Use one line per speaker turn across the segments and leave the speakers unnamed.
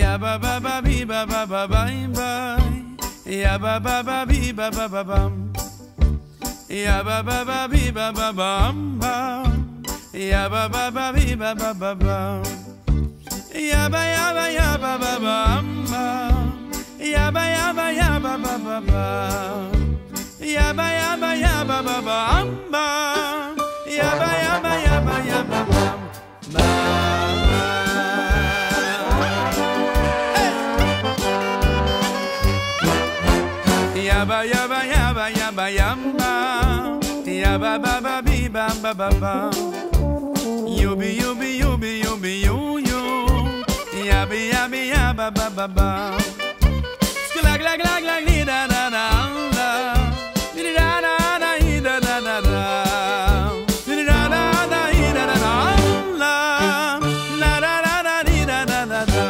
Ya ba ba ba bi ba ba ba bye bye. Ya ba ba ba bi ba ba ba bum. Ya ba ba ba bi ba ba bum bum. Ya ba ba ba bi ba ba ba bum. Ya ba ba ba bum bum. Ya ba ba ba ba bum. Ya ba ba ba bum bum. Ya ba ba bum bum. Yabba yabba yabba yabba yamba, yabba ba ba bi ba ba ba ba. Yubi yubi yubi yubi yu yu, yabbi yabbi yabba ba ba ba. Sklag lag lag lag li da da da da, li da da da da da da da, li da da da da da da la, la da da da da da da da.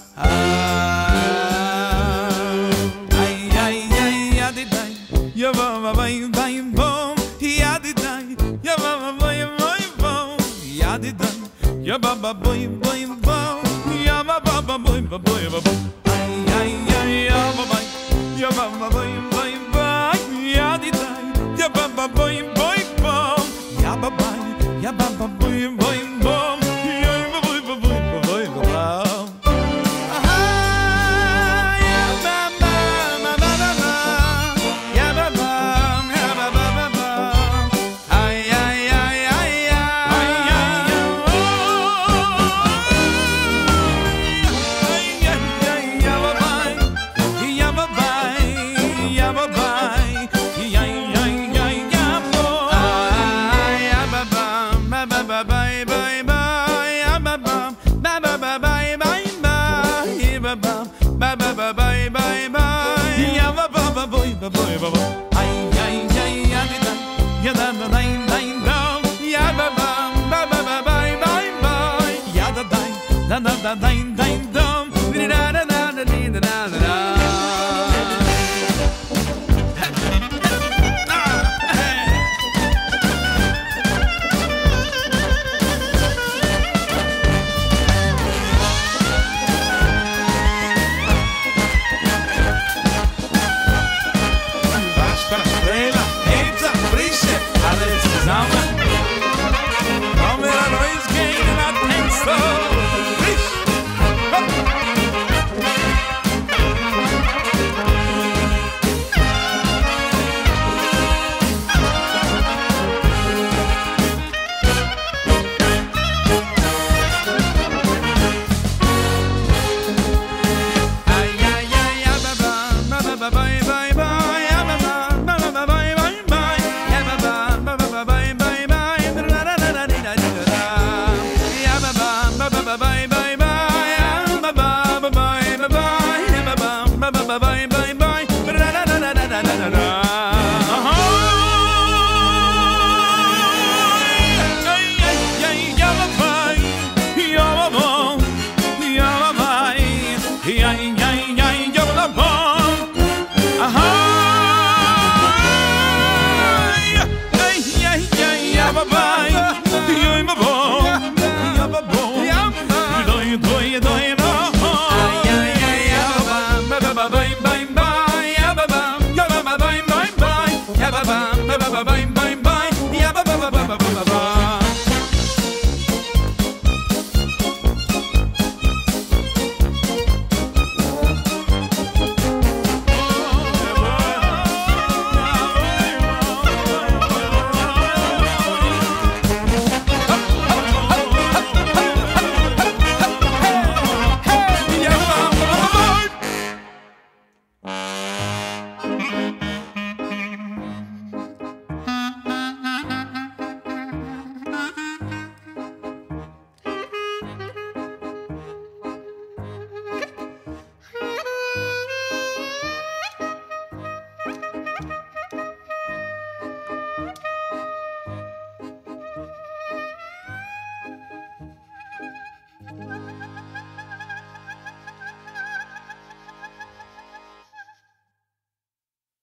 Ya ba ba ba ba bom, ya di dai. Ya ba ba ba ba bom, ya di dai. Ya ba ba ba ba bom, ya ba ba ba ba ba. Ay ay ay ya ba ba, ya ba ba ba ba ya di dai. Ya ba ba ba ba bom, ya ba ba ba bom, ya ba ba ba. Bye bye bye, ya ba bum, ba ba ba bye bye bye, ba bum, ba ba ba bye bye bye, ya ba ba ba boy ba boy ba ba. Ay ay ay ya di da, ya da da da da, ya ba bum, ba ba ba bye bye bye, ya da da da da da da da, da da da da da da da.